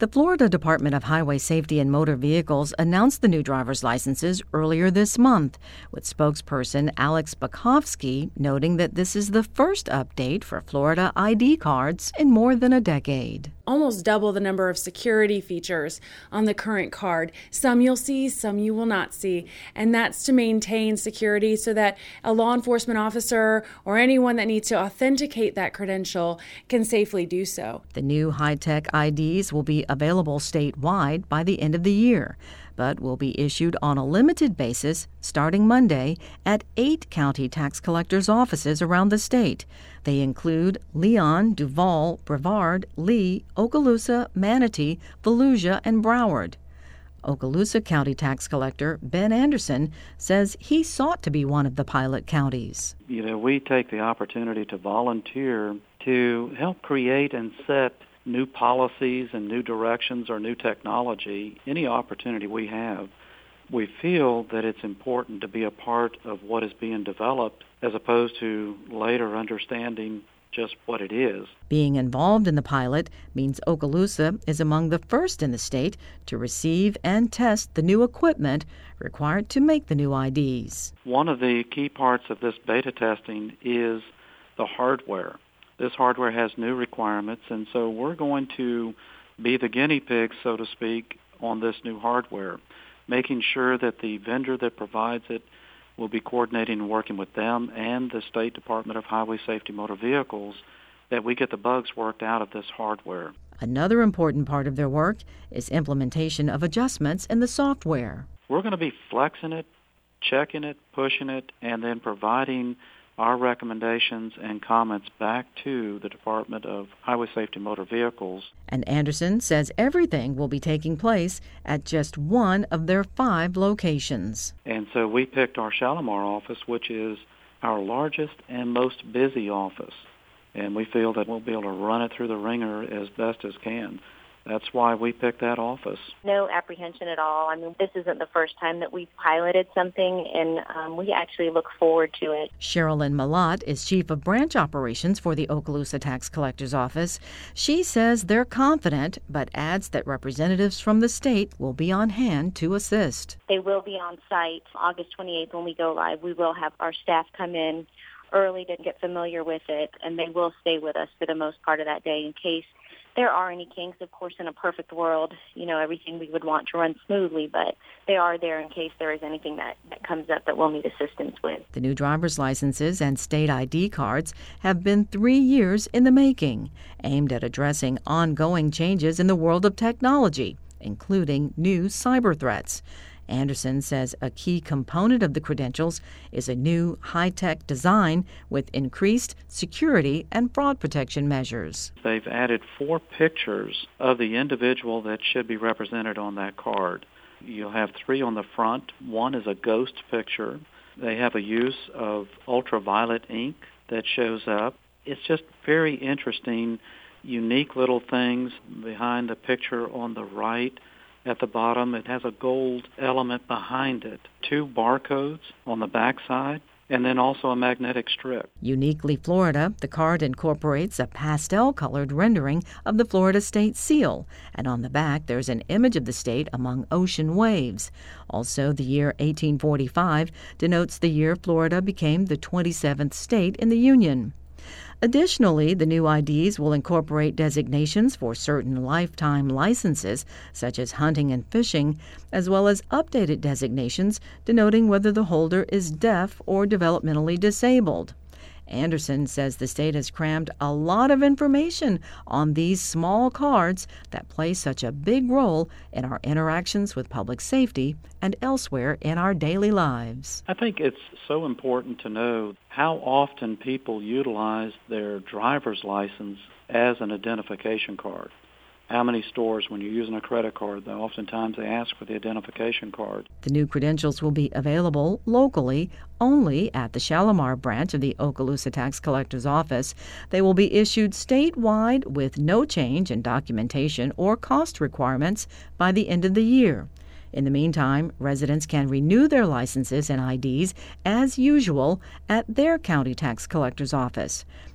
The Florida Department of Highway Safety and Motor Vehicles announced the new driver's licenses earlier this month, with spokesperson Alex Bakovsky noting that this is the first update for Florida ID cards in more than a decade. Almost double the number of security features on the current card. Some you'll see, some you will not see. And that's to maintain security so that a law enforcement officer or anyone that needs to authenticate that credential can safely do so. The new high-tech IDs will be available statewide by the end of the year, but will be issued on a limited basis starting Monday at 8 county tax collectors' offices around the state. They include Leon, Duval, Brevard, Lee, Okaloosa, Manatee, Volusia, and Broward. Okaloosa County Tax Collector Ben Anderson says he sought to be one of the pilot counties. We take the opportunity to volunteer to help create and set new policies and new directions or new technology. Any opportunity we have, we feel that it's important to be a part of what is being developed as opposed to later understanding just what it is. Being involved in the pilot means Okaloosa is among the first in the state to receive and test the new equipment required to make the new IDs. One of the key parts of this beta testing is the hardware. This hardware has new requirements, and so we're going to be the guinea pigs, so to speak, on this new hardware, making sure that the vendor that provides it will be coordinating and working with them and the State Department of Highway Safety Motor Vehicles that we get the bugs worked out of this hardware. Another important part of their work is implementation of adjustments in the software. We're going to be flexing it, checking it, pushing it, and then providing our recommendations and comments back to the Department of Highway Safety Motor Vehicles. And Anderson says everything will be taking place at just one of their 5 locations. And so we picked our Shalimar office, which is our largest and most busy office. And we feel that we'll be able to run it through the ringer as best as can. That's why we picked that office. No apprehension at all. I mean, this isn't the first time that we've piloted something, and we actually look forward to it. Sherilyn Malott is Chief of Branch Operations for the Okaloosa Tax Collector's Office. She says they're confident, but adds that representatives from the state will be on hand to assist. They will be on site August 28th when we go live. We will have our staff come in early to get familiar with it, and they will stay with us for the most part of that day in case there are any kinks. Of course, in a perfect world, everything we would want to run smoothly, but they are there in case there is anything that comes up that we'll need assistance with. The new driver's licenses and state ID cards have been 3 years in the making, aimed at addressing ongoing changes in the world of technology, including new cyber threats. Anderson says a key component of the credentials is a new high-tech design with increased security and fraud protection measures. They've added 4 pictures of the individual that should be represented on that card. You'll have 3 on the front. 1 is a ghost picture. They have a use of ultraviolet ink that shows up. It's just very interesting, unique little things behind the picture on the right. At the bottom, it has a gold element behind it, 2 barcodes on the backside, and then also a magnetic strip. Uniquely Florida, the card incorporates a pastel-colored rendering of the Florida State Seal, and on the back there's an image of the state among ocean waves. Also, the year 1845 denotes the year Florida became the 27th state in the Union. Additionally, the new IDs will incorporate designations for certain lifetime licenses, such as hunting and fishing, as well as updated designations denoting whether the holder is deaf or developmentally disabled. Anderson says the state has crammed a lot of information on these small cards that play such a big role in our interactions with public safety and elsewhere in our daily lives. I think it's so important to know how often people utilize their driver's license as an identification card. How many stores, when you're using a credit card, oftentimes they ask for the identification card. The new credentials will be available locally only at the Shalimar branch of the Okaloosa Tax Collector's Office. They will be issued statewide with no change in documentation or cost requirements by the end of the year. In the meantime, residents can renew their licenses and IDs as usual at their county tax collector's office.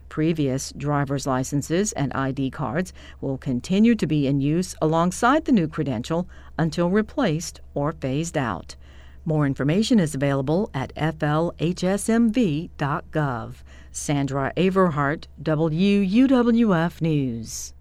Previous driver's licenses and ID cards will continue to be in use alongside the new credential until replaced or phased out. More information is available at flhsmv.gov. Sandra Averhart, WUWF News.